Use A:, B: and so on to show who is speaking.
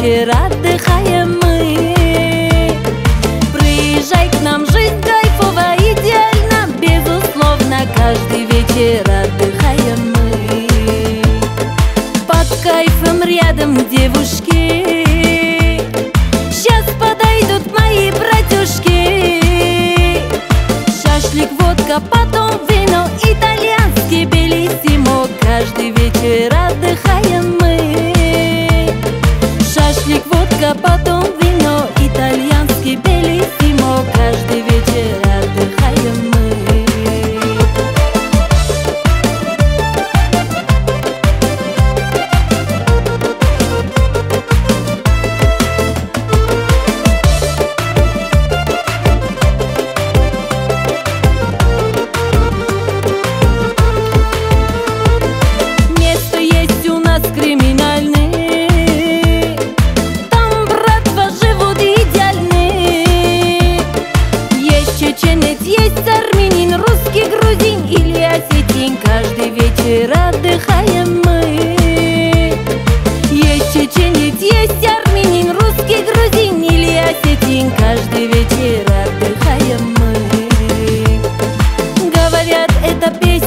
A: вечер отдыхаем мы. Приезжай к нам, жизнь кайфова, идеально, безусловно, каждый вечер отдыхаем мы. Под кайфом рядом девушки, сейчас подойдут мои братюшки. Шашлык, водка, потом вино, итальянский белиссимо, каждый вечер отдыхаем мы. Шашлык, водка, потом вино, итальянский белиссимо, каждый вечер отдыхаем мы. Каждый вечер отдыхаем мы. Есть чеченец, есть армянин, русский, грузин или осетин, каждый вечер отдыхаем мы. Говорят, это песня